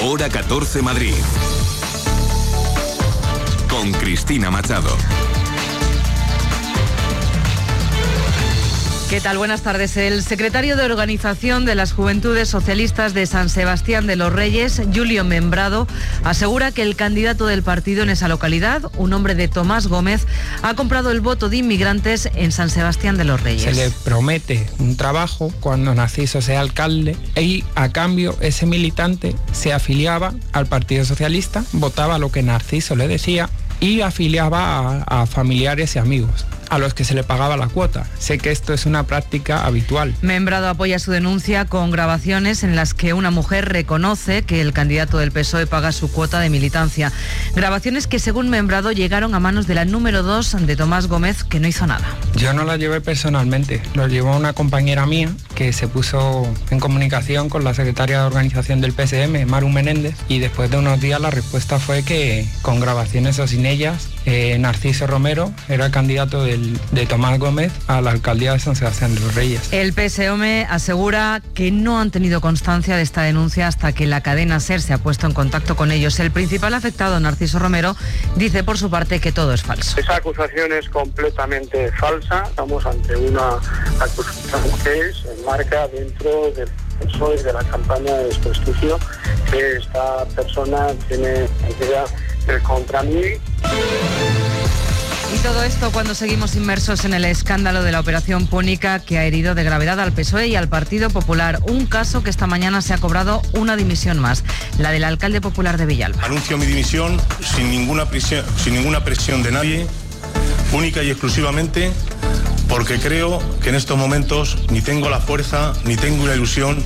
Hora 14 Madrid. Con Cristina Machado. ¿Qué tal? Buenas tardes. El secretario de Organización de las Juventudes Socialistas de San Sebastián de los Reyes, Julio Membrado, asegura que el candidato del partido en esa localidad, un hombre de Tomás Gómez, ha comprado el voto de inmigrantes en San Sebastián de los Reyes. Se le promete un trabajo cuando Narciso sea alcalde y a cambio ese militante se afiliaba al Partido Socialista, votaba lo que Narciso le decía y afiliaba a familiares y amigos a los que se le pagaba la cuota. Sé que esto es una práctica habitual. Membrado apoya su denuncia con grabaciones en las que una mujer reconoce que el candidato del PSOE paga su cuota de militancia. Grabaciones que, según Membrado, llegaron a manos de la número 2 de Tomás Gómez, que no hizo nada. Yo no la llevé personalmente, lo llevó una compañera mía que se puso en comunicación con la secretaria de organización del PSM, Maru Menéndez, y después de unos días la respuesta fue que, con grabaciones o sin ellas, Narciso Romero era el candidato de Tomás Gómez a la alcaldía de San Sebastián de los Reyes. El PSOE asegura que no han tenido constancia de esta denuncia hasta que la cadena SER se ha puesto en contacto con ellos. El principal afectado, Narciso Romero, dice por su parte que todo es falso. Esa acusación es completamente falsa. Estamos ante una acusación que se enmarca dentro del PSOE de la campaña de desprestigio que esta persona tiene idea contra mí. Y todo esto cuando seguimos inmersos en el escándalo de la operación Púnica, que ha herido de gravedad al PSOE y al Partido Popular. Un caso que esta mañana se ha cobrado una dimisión más, la del alcalde popular de Villalba. Anuncio mi dimisión sin ninguna presión de nadie, única y exclusivamente porque creo que en estos momentos ni tengo la fuerza, ni tengo la ilusión,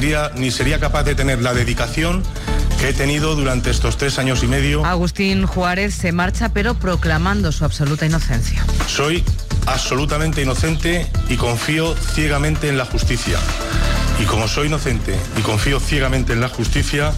ni sería capaz de tener la dedicación que he tenido durante estos 3 años y medio. Agustín Juárez se marcha, pero proclamando su absoluta inocencia. Soy absolutamente inocente y confío ciegamente en la justicia. Y como soy inocente y confío ciegamente en la justicia,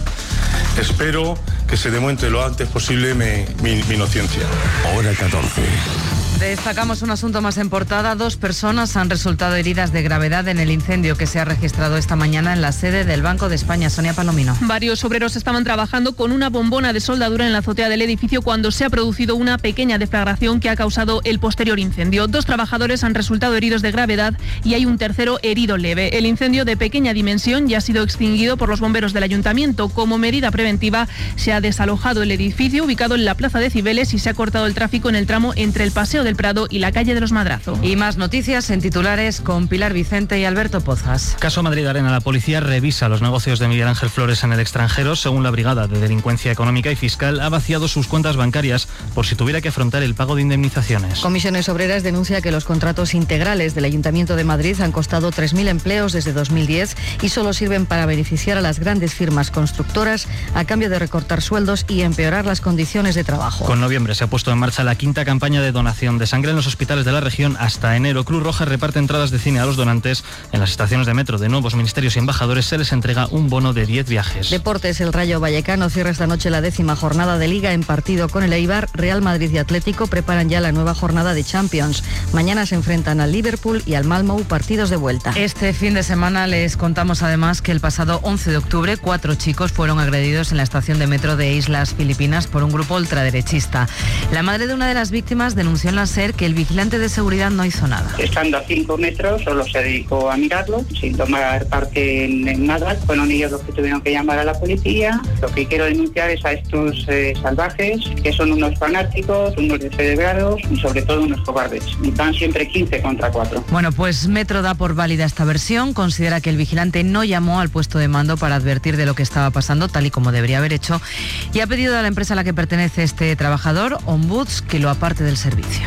espero que se demuestre lo antes posible mi inocencia. Hora 14. Destacamos un asunto más en portada. 2 personas han resultado heridas de gravedad en el incendio que se ha registrado esta mañana en la sede del Banco de España. Sonia Palomino. Varios obreros estaban trabajando con una bombona de soldadura en la azotea del edificio cuando se ha producido una pequeña deflagración que ha causado el posterior incendio. 2 trabajadores han resultado heridos de gravedad y hay un tercero herido leve. El incendio, de pequeña dimensión, ya ha sido extinguido por los bomberos del ayuntamiento. Como medida preventiva, se ha desalojado el edificio ubicado en la plaza de Cibeles y se ha cortado el tráfico en el tramo entre el Paseo del Prado y la calle de los Madrazo. Y más noticias en titulares con Pilar Vicente y Alberto Pozas. Caso Madrid Arena. La policía revisa los negocios de Miguel Ángel Flores en el extranjero. Según la Brigada de Delincuencia Económica y Fiscal, ha vaciado sus cuentas bancarias por si tuviera que afrontar el pago de indemnizaciones. Comisiones Obreras denuncia que los contratos integrales del Ayuntamiento de Madrid han costado 3.000 empleos desde 2010 y solo sirven para beneficiar a las grandes firmas constructoras a cambio de recortar sueldos y empeorar las condiciones de trabajo. Con noviembre se ha puesto en marcha la 5ª campaña de donación de sangre en los hospitales de la región. Hasta enero, Cruz Roja reparte entradas de cine a los donantes. En las estaciones de metro de nuevos ministerios y embajadores se les entrega un bono de 10 viajes. Deportes. El Rayo Vallecano cierra esta noche la 10ª jornada de Liga en partido con el Eibar. Real Madrid y Atlético preparan ya la nueva jornada de Champions. Mañana se enfrentan al Liverpool y al Malmö, partidos de vuelta. Este fin de semana les contamos además que el pasado 11 de octubre 4 chicos fueron agredidos en la estación de metro de Islas Filipinas por un grupo ultraderechista. La madre de una de las víctimas denunció en la SER que el vigilante de seguridad no hizo nada. Estando a 5 metros, solo se dedicó a mirarlo, sin tomar parte en nada. Fueron ellos los que tuvieron que llamar a la policía. Lo que quiero denunciar es a estos salvajes, que son unos fanáticos, unos descerebrados y sobre todo unos cobardes. Y van siempre 15 contra 4. Bueno, pues Metro da por válida esta versión. Considera que el vigilante no llamó al puesto de mando para advertir de lo que estaba pasando, tal y como debería haber hecho, y ha pedido a la empresa a la que pertenece este trabajador, Ombuds, que lo aparte del servicio.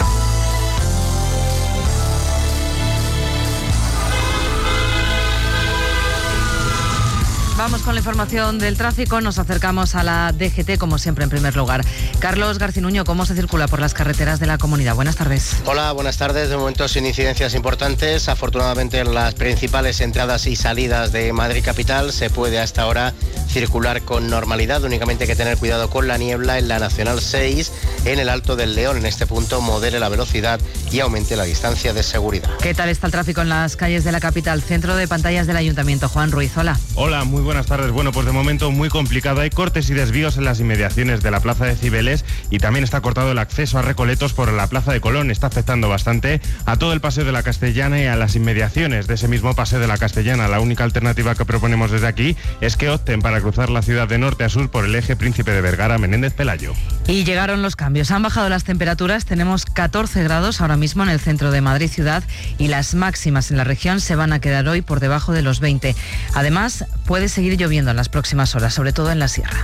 Vamos con la información del tráfico. Nos acercamos a la DGT, como siempre, en primer lugar. Carlos Garcinuño, ¿cómo se circula por las carreteras de la comunidad? Buenas tardes. Hola, buenas tardes. De momento sin incidencias importantes. Afortunadamente en las principales entradas y salidas de Madrid capital se puede hasta ahora circular con normalidad. Únicamente hay que tener cuidado con la niebla en la Nacional 6, en el Alto del León. En este punto modere la velocidad y aumente la distancia de seguridad. ¿Qué tal está el tráfico en las calles de la capital? Centro de pantallas del Ayuntamiento. Juan Ruiz, hola. Hola, muy buenas buenas tardes. Bueno, pues de momento muy complicado. Hay cortes y desvíos en las inmediaciones de la Plaza de Cibeles y también está cortado el acceso a Recoletos por la Plaza de Colón. Está afectando bastante a todo el Paseo de la Castellana y a las inmediaciones de ese mismo Paseo de la Castellana. La única alternativa que proponemos desde aquí es que opten para cruzar la ciudad de norte a sur por el eje Príncipe de Vergara, Menéndez Pelayo. Y llegaron los cambios. Han bajado las temperaturas. Tenemos 14 grados ahora mismo en el centro de Madrid ciudad y las máximas en la región se van a quedar hoy por debajo de los 20. Además, puede seguir lloviendo en las próximas horas, sobre todo en la sierra.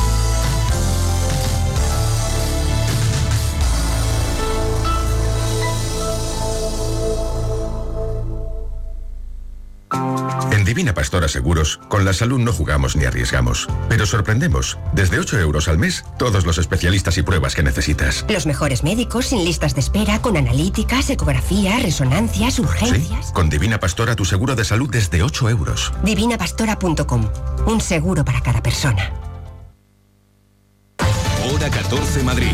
En Divina Pastora Seguros, con la salud no jugamos ni arriesgamos, pero sorprendemos. Desde 8 euros al mes, todos los especialistas y pruebas que necesitas. Los mejores médicos, sin listas de espera, con analíticas, ecografías, resonancias, urgencias. Sí, con Divina Pastora tu seguro de salud desde 8 euros. Divinapastora.com. Un seguro para cada persona. Hora 14 Madrid.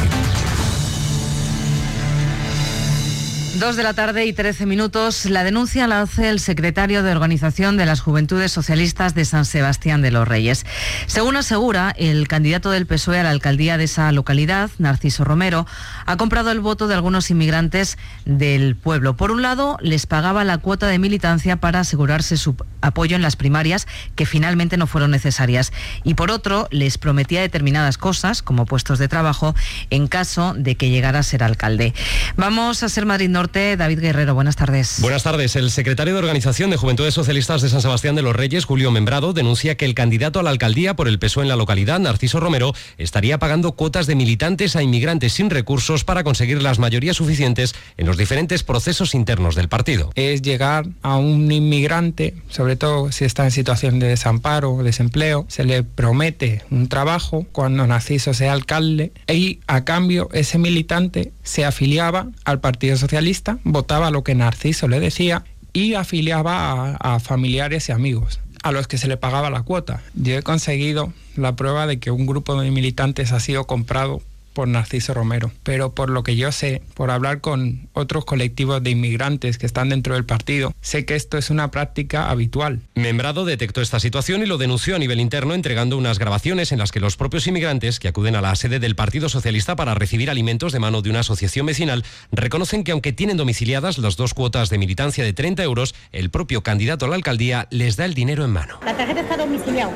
2 de la tarde y 13 minutos. La denuncia la hace el secretario de Organización de las Juventudes Socialistas de San Sebastián de los Reyes. Según asegura, el candidato del PSOE a la alcaldía de esa localidad, Narciso Romero, ha comprado el voto de algunos inmigrantes del pueblo. Por un lado, les pagaba la cuota de militancia para asegurarse su apoyo en las primarias, que finalmente no fueron necesarias. Y por otro, les prometía determinadas cosas, como puestos de trabajo, en caso de que llegara a ser alcalde. Vamos a Ser Madrid Norte. David Guerrero, buenas tardes. Buenas tardes. El secretario de Organización de Juventudes Socialistas de San Sebastián de los Reyes, Julio Membrado, denuncia que el candidato a la alcaldía por el PSOE en la localidad, Narciso Romero, estaría pagando cuotas de militantes a inmigrantes sin recursos para conseguir las mayorías suficientes en los diferentes procesos internos del partido. Es llegar a un inmigrante, sobre todo si está en situación de desamparo o desempleo, se le promete un trabajo cuando Narciso sea alcalde y a cambio ese militante se afiliaba al Partido Socialista, votaba lo que Narciso le decía y afiliaba a familiares y amigos a los que se le pagaba la cuota. Yo he conseguido la prueba de que un grupo de militantes ha sido comprado por Narciso Romero, pero por lo que yo sé, por hablar con otros colectivos de inmigrantes que están dentro del partido, sé que esto es una práctica habitual. Membrado detectó esta situación y lo denunció a nivel interno, entregando unas grabaciones en las que los propios inmigrantes que acuden a la sede del Partido Socialista para recibir alimentos de mano de una asociación vecinal reconocen que aunque tienen domiciliadas las 2 cuotas de militancia de 30 euros, el propio candidato a la alcaldía les da el dinero en mano. La tarjeta está domiciliada.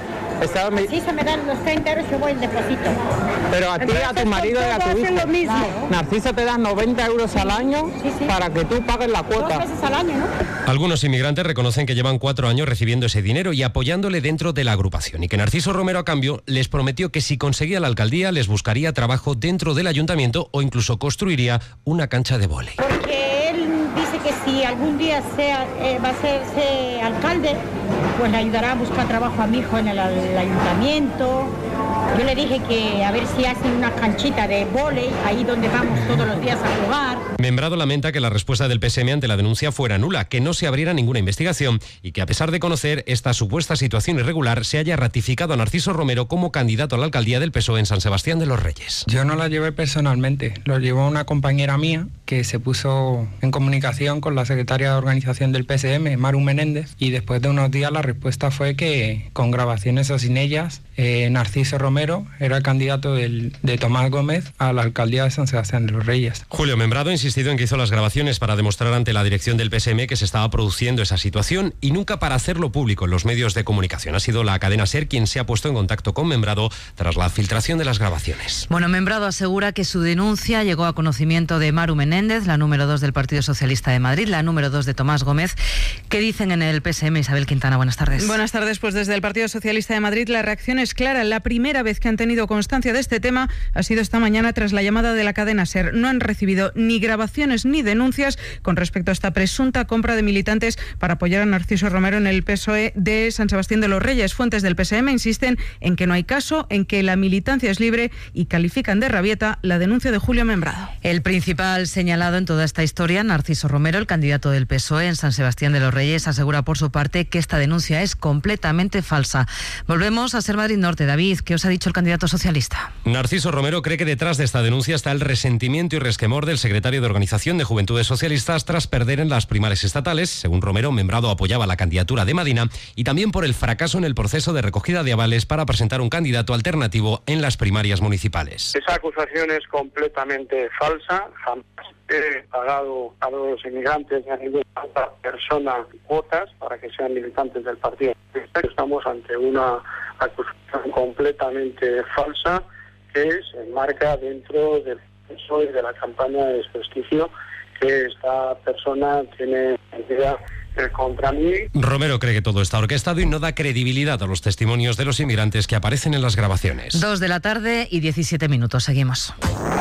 Sí, se me dan los 30 euros, yo voy el depósito. Pero a ti, a tu marido y a tu hijo, lo mismo. Narciso te da 90 euros al año para que tú pagues la cuota. 2 meses al año, ¿no? Algunos inmigrantes reconocen que llevan 4 años recibiendo ese dinero y apoyándole dentro de la agrupación y que Narciso Romero a cambio les prometió que si conseguía la alcaldía les buscaría trabajo dentro del ayuntamiento o incluso construiría una cancha de vóley. Porque él dice que si algún día va a ser alcalde, pues le ayudará a buscar trabajo a mi hijo en el ayuntamiento. Yo le dije que a ver si hacen una canchita de vóley ahí donde vamos todos los días a jugar. Membrado lamenta que la respuesta del PSM ante la denuncia fuera nula, que no se abriera ninguna investigación y que a pesar de conocer esta supuesta situación irregular se haya ratificado a Narciso Romero como candidato a la alcaldía del PSOE en San Sebastián de los Reyes. Yo no la llevé personalmente, lo llevó una compañera mía que se puso en comunicación con la secretaria de organización del PSM, Maru Menéndez, y después de unos días la respuesta fue que con grabaciones o sin ellas, Narciso Romero era el candidato de Tomás Gómez a la alcaldía de San Sebastián de los Reyes. Julio Membrado ha insistido en que hizo las grabaciones para demostrar ante la dirección del PSM que se estaba produciendo esa situación y nunca para hacerlo público en los medios de comunicación. Ha sido la cadena SER quien se ha puesto en contacto con Membrado tras la filtración de las grabaciones. Bueno, Membrado asegura que su denuncia llegó a conocimiento de Maru Menéndez, la número 2 del Partido Socialista de Madrid, la número 2 de Tomás Gómez. ¿Qué dicen en el PSM? Isabel Quintana, buenas tardes. Buenas tardes, pues desde el Partido Socialista de Madrid la reacción es clara. La primera vez que han tenido constancia de este tema ha sido esta mañana tras la llamada de la cadena SER. No han recibido ni grabaciones ni denuncias con respecto a esta presunta compra de militantes para apoyar a Narciso Romero en el PSOE de San Sebastián de los Reyes. Fuentes del PSM insisten en que no hay caso, en que la militancia es libre y califican de rabieta la denuncia de Julio Membrado. El principal señalado en toda esta historia, Narciso Romero, el candidato del PSOE en San Sebastián de los Reyes, asegura por su parte que esta denuncia es completamente falsa. Volvemos a Ser Madrid Norte. David, ¿qué os ha dicho dicho el candidato socialista. Narciso Romero cree que detrás de esta denuncia está el resentimiento y resquemor del secretario de Organización de Juventudes Socialistas tras perder en las primarias estatales. Según Romero, Membrado apoyaba la candidatura de Madina y también por el fracaso en el proceso de recogida de avales para presentar un candidato alternativo en las primarias municipales. Esa acusación es completamente falsa. Jamás he pagado a los inmigrantes ni a ninguna otra persona cuotas para que sean militantes del partido. Estamos ante una acusación completamente falsa que se enmarca dentro del proceso y de la campaña de desprestigio que esta persona tiene idea contra mí. Romero cree que todo está orquestado y no da credibilidad a los testimonios de los inmigrantes que aparecen en las grabaciones. 2 de la tarde y 17 minutos. Seguimos.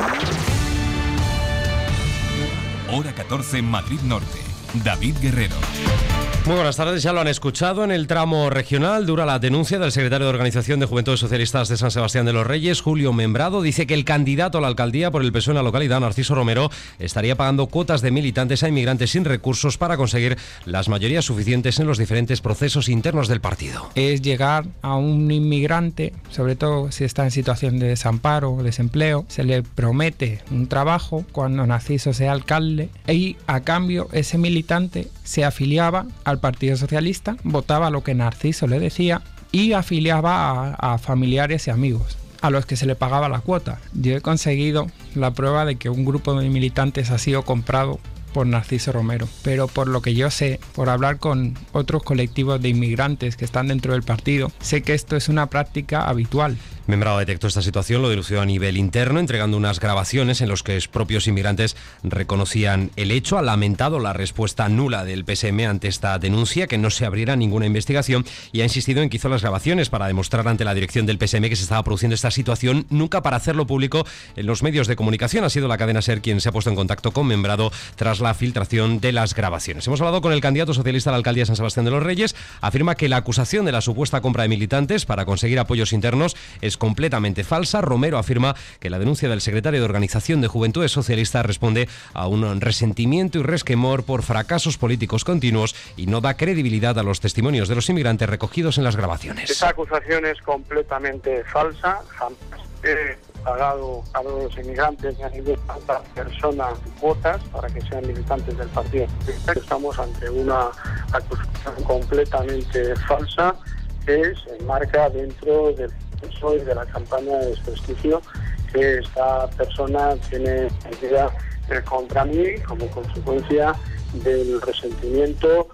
Hora 14 en Madrid Norte. David Guerrero. Muy buenas tardes, ya lo han escuchado. En el tramo regional dura la denuncia del secretario de Organización de Juventudes Socialistas de San Sebastián de los Reyes, Julio Membrado. Dice que el candidato a la alcaldía por el PSOE en la localidad, Narciso Romero, estaría pagando cuotas de militantes a inmigrantes sin recursos para conseguir las mayorías suficientes en los diferentes procesos internos del partido. Es llegar a un inmigrante, sobre todo si está en situación de desamparo o desempleo, se le promete un trabajo cuando Narciso sea alcalde y a cambio ese militante se afiliaba al Partido Socialista, votaba lo que Narciso le decía y afiliaba a familiares y amigos a los que se le pagaba la cuota. Yo he conseguido la prueba de que un grupo de militantes ha sido comprado por Narciso Romero, pero por lo que yo sé, por hablar con otros colectivos de inmigrantes que están dentro del partido, sé que esto es una práctica habitual. Membrado detectó esta situación, lo denunció a nivel interno, entregando unas grabaciones en los que los propios inmigrantes reconocían el hecho. Ha lamentado la respuesta nula del PSM ante esta denuncia, que no se abriera ninguna investigación, y ha insistido en que hizo las grabaciones para demostrar ante la dirección del PSM que se estaba produciendo esta situación, nunca para hacerlo público en los medios de comunicación. Ha sido la cadena SER quien se ha puesto en contacto con Membrado tras la filtración de las grabaciones. Hemos hablado con el candidato socialista a la alcaldía de San Sebastián de los Reyes. Afirma que la acusación de la supuesta compra de militantes para conseguir apoyos internos es completamente falsa. Romero afirma que la denuncia del secretario de Organización de Juventudes Socialistas responde a un resentimiento y resquemor por fracasos políticos continuos y no da credibilidad a los testimonios de los inmigrantes recogidos en las grabaciones. Esa acusación es completamente falsa. Jamás he pagado a los inmigrantes ni a ninguna otra persona cuotas para que sean militantes del partido. Estamos ante una acusación completamente falsa que se enmarca dentro del proceso y de la campaña de desprestigio que esta persona tiene idea contra mí como consecuencia del resentimiento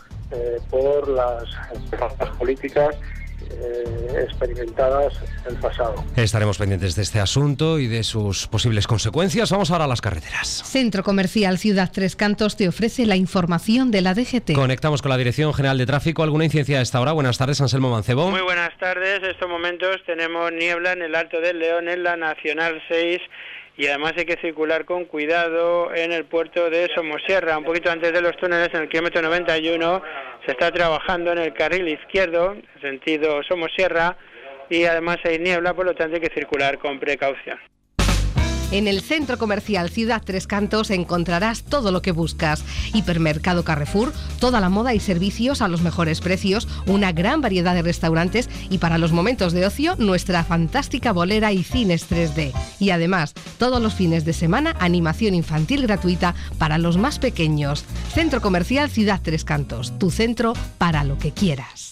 por las políticas experimentadas en el pasado. Estaremos pendientes de este asunto y de sus posibles consecuencias. Vamos ahora a las carreteras. Centro Comercial Ciudad Tres Cantos te ofrece la información de la DGT. Conectamos con la Dirección General de Tráfico. ¿Alguna incidencia a esta hora? Buenas tardes, Anselmo Mancebo. Muy buenas tardes. En estos momentos tenemos niebla en el Alto del León, en la Nacional 6, y además hay que circular con cuidado en el puerto de Somosierra. Un poquito antes de los túneles, en el kilómetro 91, se está trabajando en el carril izquierdo, sentido Somosierra, y además hay niebla, por lo tanto hay que circular con precaución. En el Centro Comercial Ciudad Tres Cantos encontrarás todo lo que buscas. Hipermercado Carrefour, toda la moda y servicios a los mejores precios, una gran variedad de restaurantes y para los momentos de ocio, nuestra fantástica bolera y cines 3D. Y además, todos los fines de semana, animación infantil gratuita para los más pequeños. Centro Comercial Ciudad Tres Cantos, tu centro para lo que quieras.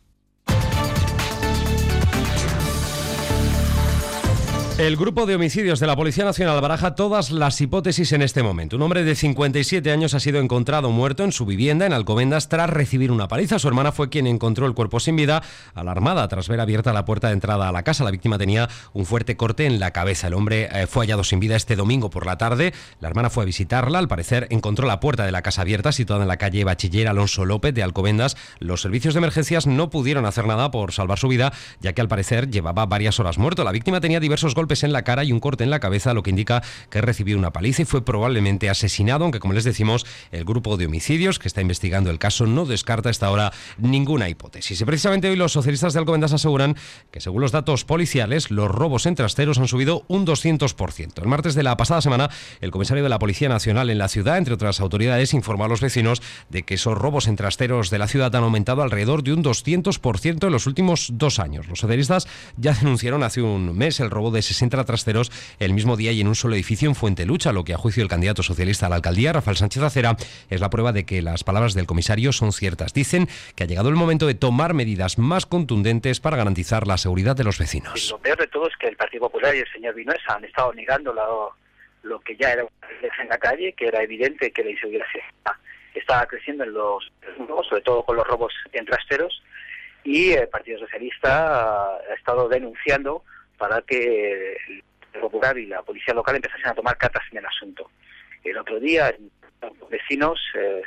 El grupo de homicidios de la Policía Nacional baraja todas las hipótesis en este momento. Un hombre de 57 años ha sido encontrado muerto en su vivienda en Alcobendas tras recibir una paliza. Su hermana fue quien encontró el cuerpo sin vida, alarmada tras ver abierta la puerta de entrada a la casa. La víctima tenía un fuerte corte en la cabeza. El hombre fue hallado sin vida este domingo por la tarde. La hermana fue a visitarla. Al parecer encontró la puerta de la casa abierta, situada en la calle Bachiller Alonso López de Alcobendas. Los servicios de emergencias no pudieron hacer nada por salvar su vida, ya que al parecer llevaba varias horas muerto. La víctima tenía diversos golpes golpes en la cara y un corte en la cabeza, lo que indica que recibió una paliza y fue probablemente asesinado, aunque, como les decimos, el grupo de homicidios que está investigando el caso no descarta hasta ahora ninguna hipótesis. Y precisamente hoy los socialistas de Alcobendas aseguran que, según los datos policiales, los robos en trasteros han subido un 200%. El martes de la pasada semana, el comisario de la Policía Nacional en la ciudad, entre otras autoridades, informó a los vecinos de que esos robos en trasteros de la ciudad han aumentado alrededor de un 200% en los últimos 2 años. Los socialistas ya denunciaron hace un mes el robo de 60 trasteros el mismo día y en un solo edificio en Fuentelucha, lo que, a juicio del candidato socialista a la alcaldía, Rafael Sánchez Acera, es la prueba de que las palabras del comisario son ciertas. Dicen que ha llegado el momento de tomar medidas más contundentes para garantizar la seguridad de los vecinos. Lo peor de todo es que el Partido Popular y el señor Vinuesa han estado negando lo que ya era en la calle, que era evidente que la inseguridad estaba creciendo en los robos, sobre todo con los robos en trasteros, y el Partido Socialista ha estado denunciando para que el Partido Popular y la policía local empezasen a tomar cartas en el asunto. El otro día, los vecinos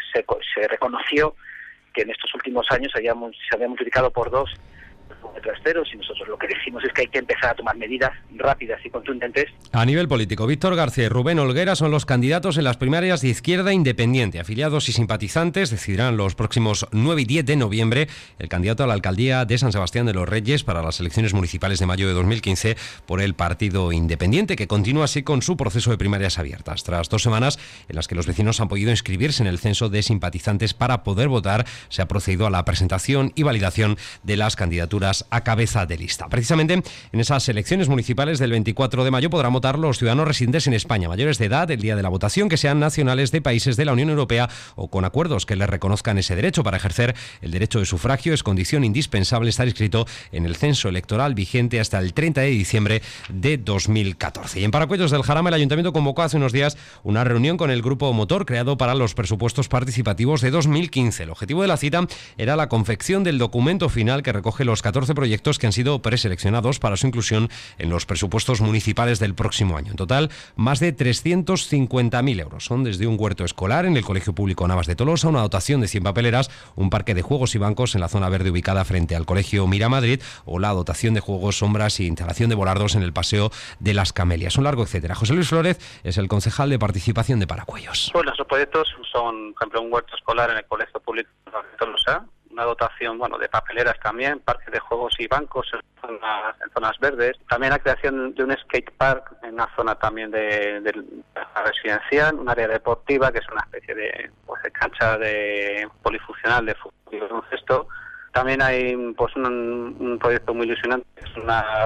se reconoció que en estos últimos años se había multiplicado por 2 de trasteros, y nosotros lo que decimos es que hay que empezar a tomar medidas rápidas y contundentes. A nivel político, Víctor García y Rubén Olguera son los candidatos en las primarias de Izquierda Independiente. Afiliados y simpatizantes decidirán los próximos 9 y 10 de noviembre el candidato a la alcaldía de San Sebastián de los Reyes para las elecciones municipales de mayo de 2015 por el Partido Independiente, que continúa así con su proceso de primarias abiertas. Tras 2 semanas en las que los vecinos han podido inscribirse en el censo de simpatizantes para poder votar, se ha procedido a la presentación y validación de las candidaturas a cabeza de lista. Precisamente en esas elecciones municipales del 24 de mayo podrán votar los ciudadanos residentes en España, mayores de edad, el día de la votación, que sean nacionales de países de la Unión Europea o con acuerdos que les reconozcan ese derecho. Para ejercer el derecho de sufragio es condición indispensable estar inscrito en el censo electoral vigente hasta el 30 de diciembre de 2014. Y en Paracuellos del Jarama, el Ayuntamiento convocó hace unos días una reunión con el Grupo Motor creado para los presupuestos participativos de 2015. El objetivo de la cita era la confección del documento final que recoge los 14 proyectos que han sido preseleccionados para su inclusión en los presupuestos municipales del próximo año. En total, más de 350.000 euros. Son desde un huerto escolar en el Colegio Público Navas de Tolosa, una dotación de 100 papeleras, un parque de juegos y bancos en la zona verde ubicada frente al Colegio Miramadrid, o la dotación de juegos, sombras e instalación de volardos en el Paseo de las Camelias. Un largo etcétera. José Luis Flórez es el concejal de participación de Paracuellos. Pues los proyectos son, por ejemplo, un huerto escolar en el Colegio Público Navas de Tolosa, una dotación, de papeleras también, parques de juegos y bancos en zonas verdes. También la creación de un skate park en una zona también de residencial, un área deportiva que es una especie de cancha polifuncional de fútbol y baloncesto. También hay un proyecto muy ilusionante, es una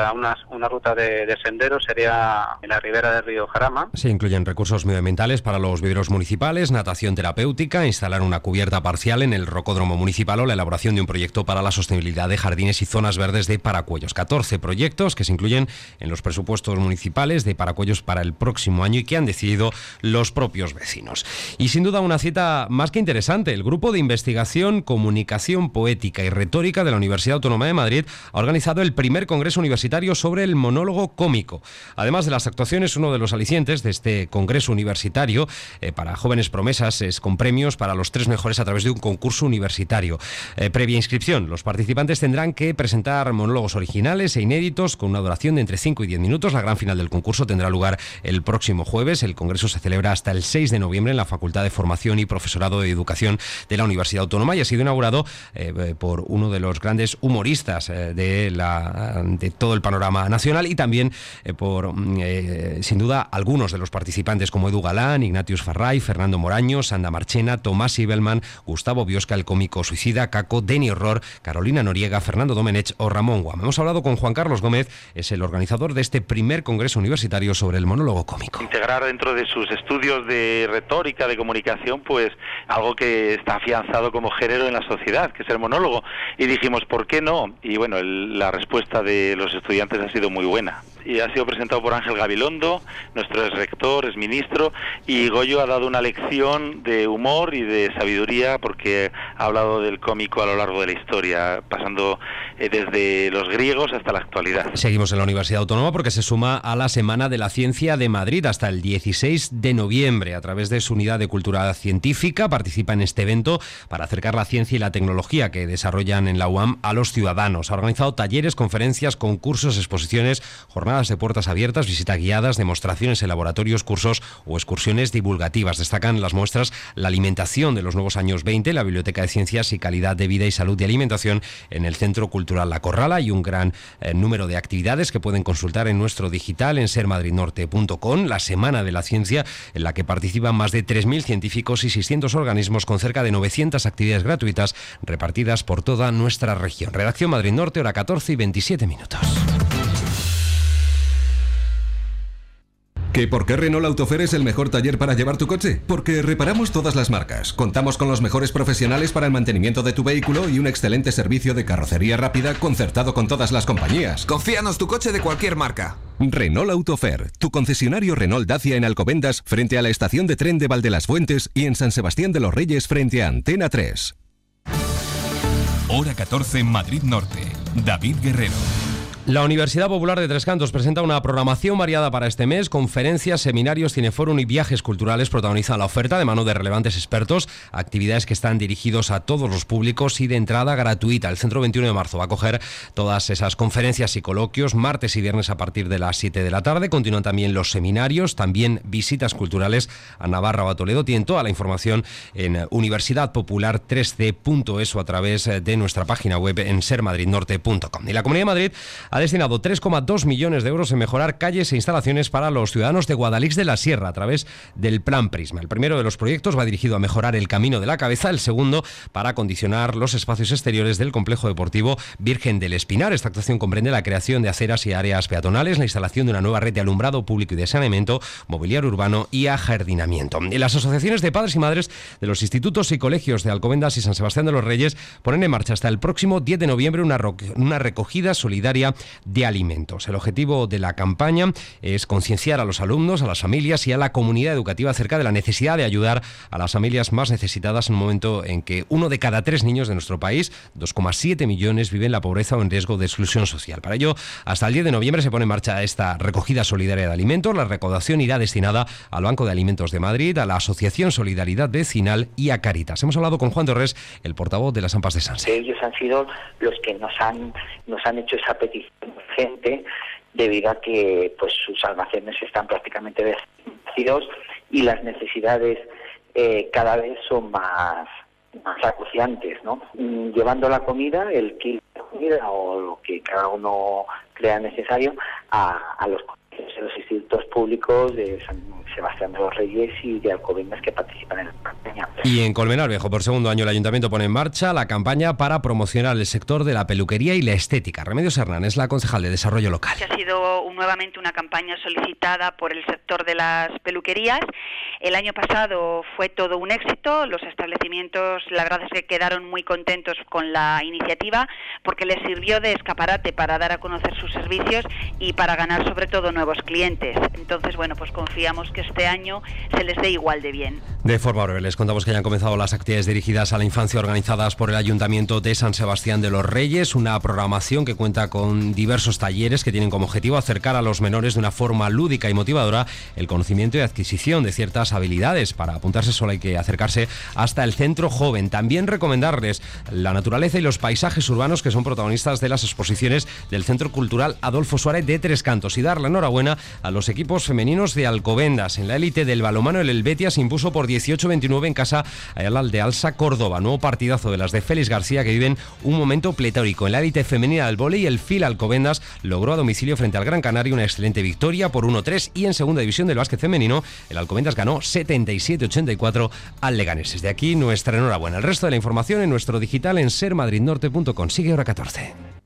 ruta de senderos, sería en la ribera del río Jarama. Se incluyen recursos medioambientales para los viveros municipales, natación terapéutica, instalar una cubierta parcial en el rocódromo municipal o la elaboración de un proyecto para la sostenibilidad de jardines y zonas verdes de Paracuellos. 14 proyectos que se incluyen en los presupuestos municipales de Paracuellos para el próximo año y que han decidido los propios vecinos. Y sin duda una cita más que interesante. El Grupo de Investigación, Comunicación Poética y Retórica de la Universidad Autónoma de Madrid ha organizado el primer congreso universitario sobre el monólogo cómico. Además de las actuaciones, uno de los alicientes de este congreso universitario para jóvenes promesas es con premios para los 3 mejores a través de un concurso universitario. Previa inscripción, los participantes tendrán que presentar monólogos originales e inéditos con una duración de entre 5 y 10 minutos. La gran final del concurso tendrá lugar el próximo jueves. El congreso se celebra hasta el 6 de noviembre en la Facultad de Formación y Profesorado de Educación de la Universidad Autónoma y ha sido inaugurado por uno de los grandes humoristas de todo el panorama nacional y también por, sin duda, algunos de los participantes como Edu Galán, Ignatius Farray, Fernando Moraño, Sanda Marchena, Tomás Ibelman, Gustavo Biosca, el cómico suicida, Caco, Deni Horror, Carolina Noriega, Fernando Domenech o Ramón Guam. Hemos hablado con Juan Carlos Gómez, es el organizador de este primer congreso universitario sobre el monólogo cómico. Integrar dentro de sus estudios de retórica, de comunicación, pues algo que está afianzado como género en la sociedad, que es el monólogo. Y dijimos, ¿por qué no? Y bueno, la respuesta de los estudiantes ha sido muy buena. Y ha sido presentado por Ángel Gabilondo, nuestro exrector, exministro, y Goyo ha dado una lección de humor y de sabiduría porque ha hablado del cómico a lo largo de la historia, pasando desde los griegos hasta la actualidad. Seguimos en la Universidad Autónoma porque se suma a la Semana de la Ciencia de Madrid hasta el 16 de noviembre. A través de su unidad de cultura científica participa en este evento para acercar la ciencia y la tecnología que desarrollan en la UAM a los ciudadanos. Ha organizado talleres, conferencias, concursos, exposiciones, jornadas de puertas abiertas, visitas guiadas, demostraciones en laboratorios, cursos o excursiones divulgativas. Destacan las muestras la alimentación de los nuevos años 20, la Biblioteca de Ciencias y Calidad de Vida y Salud de Alimentación en el Centro Cultural La Corrala y un gran número de actividades que pueden consultar en nuestro digital en sermadridnorte.com. La Semana de la Ciencia, en la que participan más de 3.000 científicos y 600 organismos con cerca de 900 actividades gratuitas repartidas por toda nuestra región. Redacción Madrid Norte, hora 14 y 27 minutos. ¿Que por qué Renault Autofer es el mejor taller para llevar tu coche? Porque reparamos todas las marcas, contamos con los mejores profesionales para el mantenimiento de tu vehículo y un excelente servicio de carrocería rápida concertado con todas las compañías. Confíanos tu coche de cualquier marca. Renault Autofer, tu concesionario Renault Dacia en Alcobendas frente a la estación de tren de Valdelasfuentes y en San Sebastián de los Reyes frente a Antena 3. Hora 14 en Madrid Norte. David Guerrero. La Universidad Popular de Tres Cantos presenta una programación variada para este mes. Conferencias, seminarios, cineforum y viajes culturales protagonizan la oferta de mano de relevantes expertos. Actividades que están dirigidos a todos los públicos y de entrada gratuita. El Centro 21 de marzo va a acoger todas esas conferencias y coloquios martes y viernes a partir de las 7 de la tarde. Continúan también los seminarios, también visitas culturales a Navarra o a Toledo. Tienen toda la información en universidadpopular3c.es o a través de nuestra página web en sermadridnorte.com. Y la Comunidad de Madrid ha destinado 3,2 millones de euros en mejorar calles e instalaciones para los ciudadanos de Guadalix de la Sierra a través del Plan Prisma. El primero de los proyectos va dirigido a mejorar el Camino de la Cabeza, el segundo para acondicionar los espacios exteriores del complejo deportivo Virgen del Espinar. Esta actuación comprende la creación de aceras y áreas peatonales, la instalación de una nueva red de alumbrado público y de saneamiento, mobiliario urbano y ajardinamiento. Y las asociaciones de padres y madres de los institutos y colegios de Alcobendas y San Sebastián de los Reyes ponen en marcha hasta el próximo 10 de noviembre una recogida solidaria de alimentos. El objetivo de la campaña es concienciar a los alumnos, a las familias y a la comunidad educativa acerca de la necesidad de ayudar a las familias más necesitadas en un momento en que 1 de cada 3 niños de nuestro país, 2,7 millones, viven la pobreza o en riesgo de exclusión social. Para ello, hasta el 10 de noviembre se pone en marcha esta recogida solidaria de alimentos. La recaudación irá destinada al Banco de Alimentos de Madrid, a la Asociación Solidaridad Vecinal y a Cáritas. Hemos hablado con Juan Torres, el portavoz de las AMPAs de Sanse. Ellos han sido los que nos han hecho esa petición urgente debido a que pues sus almacenes están prácticamente vacíos y las necesidades cada vez son más acuciantes, ¿no? Llevando la comida, el kilo de comida o lo que cada uno crea necesario a los institutos públicos de San Sebastián de los Reyes y de Alcobendas que participan en la campaña. Y en Colmenar Viejo, por segundo año, el Ayuntamiento pone en marcha la campaña para promocionar el sector de la peluquería y la estética. Remedios Hernán es la concejal de Desarrollo Local. Ha sido nuevamente una campaña solicitada por el sector de las peluquerías. El año pasado fue todo un éxito. Los establecimientos, la verdad es que quedaron muy contentos con la iniciativa porque les sirvió de escaparate para dar a conocer sus servicios y para ganar sobre todo nuevos clientes. Entonces, bueno, pues confiamos que este año se les dé igual de bien. De forma breve, les contamos que ya han comenzado las actividades dirigidas a la infancia organizadas por el Ayuntamiento de San Sebastián de los Reyes, una programación que cuenta con diversos talleres que tienen como objetivo acercar a los menores de una forma lúdica y motivadora el conocimiento y adquisición de ciertas habilidades. Para apuntarse solo hay que acercarse hasta el Centro Joven. También recomendarles la naturaleza y los paisajes urbanos que son protagonistas de las exposiciones del Centro Cultural Adolfo Suárez de Tres Cantos y dar la enhorabuena a los equipos femeninos de Alcobendas. En la élite del balonmano, el Helvetia se impuso por 18-29 en casa al de Alsa Córdoba. Nuevo partidazo de las de Félix García que viven un momento pletórico. En la élite femenina del vóley, el FIL Alcobendas logró a domicilio frente al Gran Canaria una excelente victoria por 1-3 y en segunda división del básquet femenino, el Alcobendas ganó 77-84 al Leganés. Desde aquí nuestra enhorabuena. El resto de la información en nuestro digital en sermadridnorte.com. Sigue hora 14.